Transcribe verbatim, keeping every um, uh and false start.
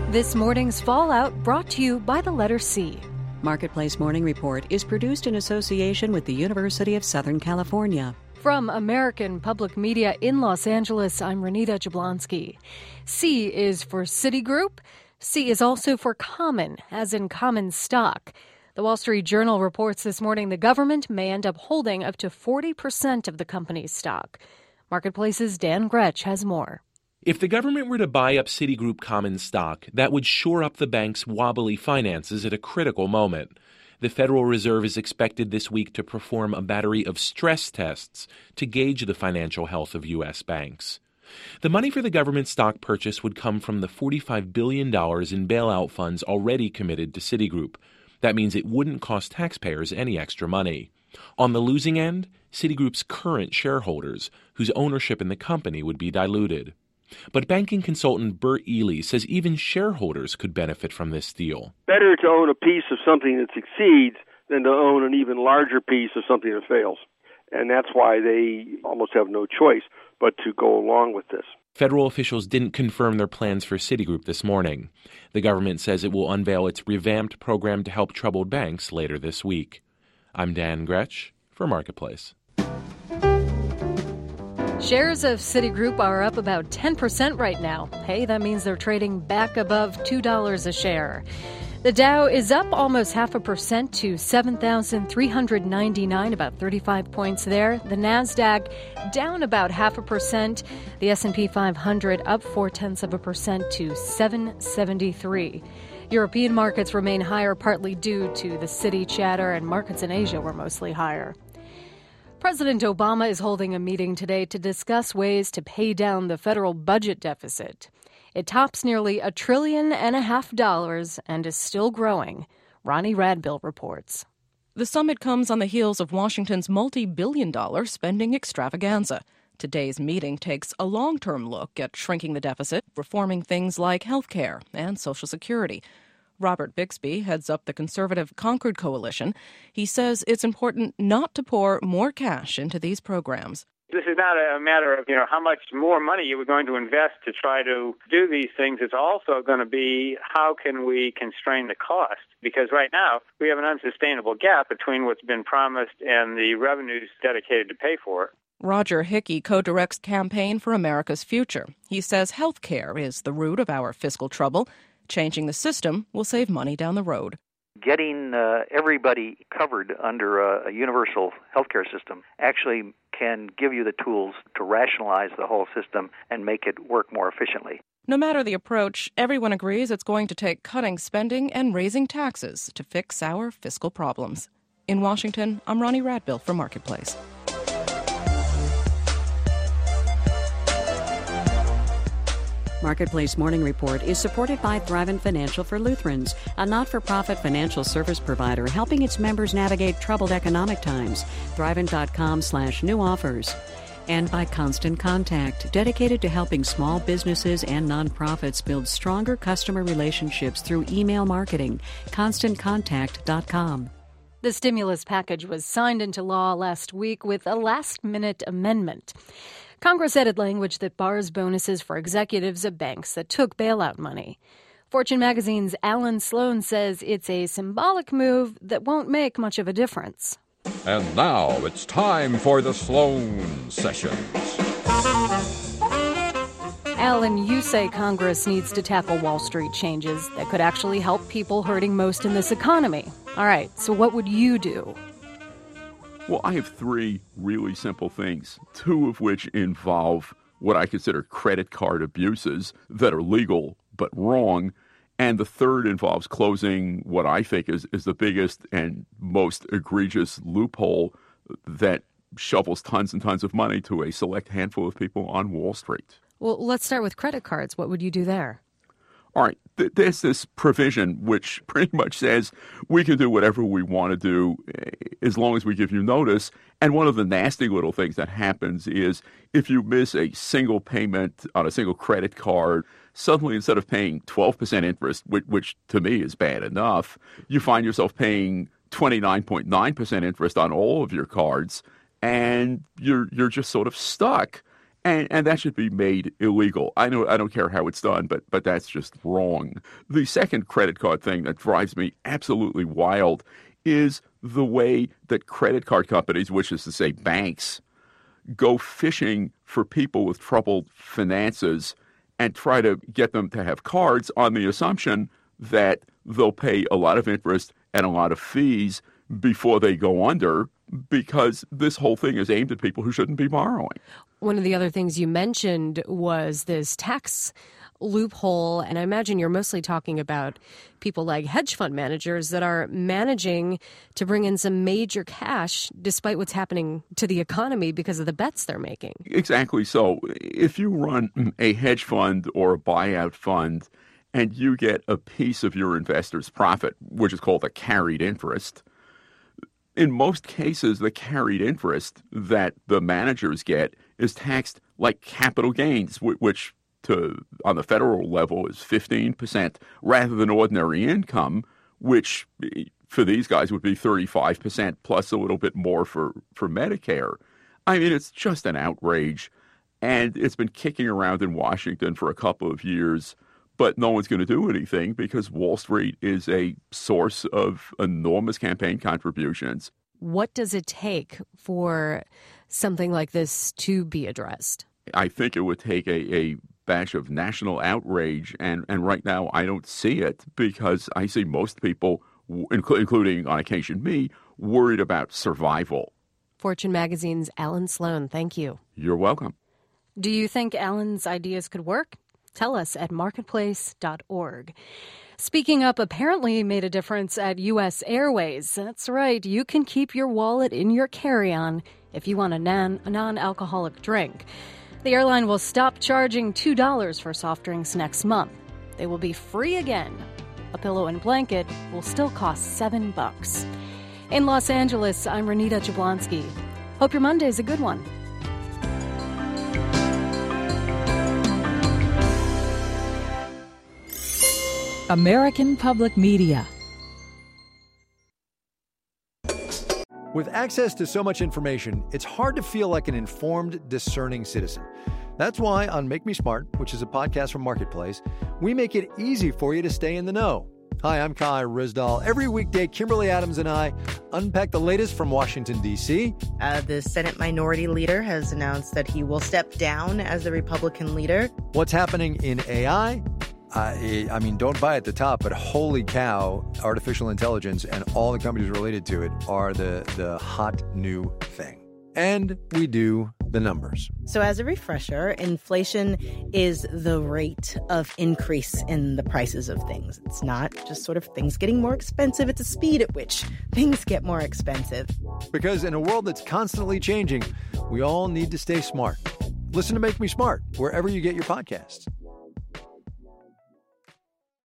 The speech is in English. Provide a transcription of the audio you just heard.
This morning's Fallout brought to you by the letter C. Marketplace Morning Report is produced in association with the University of Southern California. From American Public Media in Los Angeles, I'm Renita Jablonski. C is for Citigroup. C is also for common, as in common stock. The Wall Street Journal reports this morning the government may end up holding up to forty percent of the company's stock. Marketplace's Dan Gretsch has more. If the government were to buy up Citigroup common stock, that would shore up the bank's wobbly finances at a critical moment. The Federal Reserve is expected this week to perform a battery of stress tests to gauge the financial health of U S banks. The money for the government stock purchase would come from the forty-five billion dollars in bailout funds already committed to Citigroup. That means it wouldn't cost taxpayers any extra money. On the losing end, Citigroup's current shareholders, whose ownership in the company would be diluted. But banking consultant Bert Ely says even shareholders could benefit from this deal. Better to own a piece of something that succeeds than to own an even larger piece of something that fails. And that's why they almost have no choice but to go along with this. Federal officials didn't confirm their plans for Citigroup this morning. The government says it will unveil its revamped program to help troubled banks later this week. I'm Dan Gretsch for Marketplace. Shares of Citigroup are up about ten percent right now. Hey, that means they're trading back above two dollars a share. The Dow is up almost half a percent to seven thousand three hundred ninety-nine, about thirty-five points there. The Nasdaq down about half a percent. The S and P five hundred up four-tenths of a percent to seven seventy-three. European markets remain higher, partly due to the city chatter, and markets in Asia were mostly higher. President Obama is holding a meeting today to discuss ways to pay down the federal budget deficit. It tops nearly a trillion and a half dollars and is still growing. Ronnie Radbill reports. The summit comes on the heels of Washington's multi-billion dollar spending extravaganza. Today's meeting takes a long-term look at shrinking the deficit, reforming things like health care and Social Security. Robert Bixby heads up the conservative Concord Coalition. He says it's important not to pour more cash into these programs. This is not a matter of, you know, how much more money you were going to invest to try to do these things. It's also going to be how can we constrain the cost? Because right now we have an unsustainable gap between what's been promised and the revenues dedicated to pay for it. Roger Hickey co-directs Campaign for America's Future. He says health care is the root of our fiscal trouble. Changing the system will save money down the road. Getting uh, everybody covered under a, a universal healthcare system actually can give you the tools to rationalize the whole system and make it work more efficiently. No matter the approach, everyone agrees it's going to take cutting spending and raising taxes to fix our fiscal problems. In Washington, I'm Ronnie Radbill for Marketplace. Marketplace Morning Report is supported by Thrivent Financial for Lutherans, a not-for-profit financial service provider helping its members navigate troubled economic times. Thrivent.com slash new offers. And by Constant Contact, dedicated to helping small businesses and nonprofits build stronger customer relationships through email marketing. Constant Contact dot com. The stimulus package was signed into law last week with a last-minute amendment. Congress added language that bars bonuses for executives of banks that took bailout money. Fortune magazine's Alan Sloan says it's a symbolic move that won't make much of a difference. And now it's time for the Sloan Sessions. Alan, you say Congress needs to tackle Wall Street changes that could actually help people hurting most in this economy. All right, so what would you do? Well, I have three really simple things, two of which involve what I consider credit card abuses that are legal but wrong, and the third involves closing what I think is, is the biggest and most egregious loophole that shovels tons and tons of money to a select handful of people on Wall Street. Well, let's start with credit cards. What would you do there? All right, th- there's this provision which pretty much says we can do whatever we want to do as long as we give you notice. And one of the nasty little things that happens is if you miss a single payment on a single credit card, suddenly instead of paying twelve percent interest, which, which to me is bad enough, you find yourself paying twenty-nine point nine percent interest on all of your cards, and you're you're just sort of stuck. And, and that should be made illegal. I know I don't care how it's done, but but that's just wrong. The second credit card thing that drives me absolutely wild is the way that credit card companies, which is to say banks, go fishing for people with troubled finances and try to get them to have cards on the assumption that they'll pay a lot of interest and a lot of fees before they go under, because this whole thing is aimed at people who shouldn't be borrowing. One of the other things you mentioned was this tax loophole, and I imagine you're mostly talking about people like hedge fund managers that are managing to bring in some major cash despite what's happening to the economy because of the bets they're making. Exactly so. If you run a hedge fund or a buyout fund and you get a piece of your investor's profit, which is called a carried interest, in most cases, the carried interest that the managers get is taxed like capital gains, which to on the federal level is fifteen percent rather than ordinary income, which for these guys would be thirty-five percent plus a little bit more for, for Medicare. I mean, it's just an outrage, and it's been kicking around in Washington for a couple of years, but no one's going to do anything because Wall Street is a source of enormous campaign contributions. What does it take for something like this to be addressed? I think it would take a, a batch of national outrage, and, and right now I don't see it because I see most people, including on occasion me, worried about survival. Fortune Magazine's Alan Sloan, thank you. You're welcome. Do you think Alan's ideas could work? Tell us at marketplace dot org. Speaking Up apparently made a difference at U S Airways. That's right. You can keep your wallet in your carry-on if you want a, non- a non-alcoholic drink. The airline will stop charging two dollars for soft drinks next month. They will be free again. A pillow and blanket will still cost seven bucks. In Los Angeles, I'm Renita Jablonski. Hope your Monday's a good one. American Public Media. With access to so much information, it's hard to feel like an informed, discerning citizen. That's why on Make Me Smart, which is a podcast from Marketplace, we make it easy for you to stay in the know. Hi, I'm Kai Rizdal. Every weekday, Kimberly Adams and I unpack the latest from Washington, D C. Uh, the Senate Minority Leader has announced that he will step down as the Republican leader. What's happening in A I? I, I mean, don't buy at the top, but holy cow, artificial intelligence and all the companies related to it are the, the hot new thing. And we do the numbers. So as a refresher, inflation is the rate of increase in the prices of things. It's not just sort of things getting more expensive. It's the speed at which things get more expensive. Because in a world that's constantly changing, we all need to stay smart. Listen to Make Me Smart wherever you get your podcasts.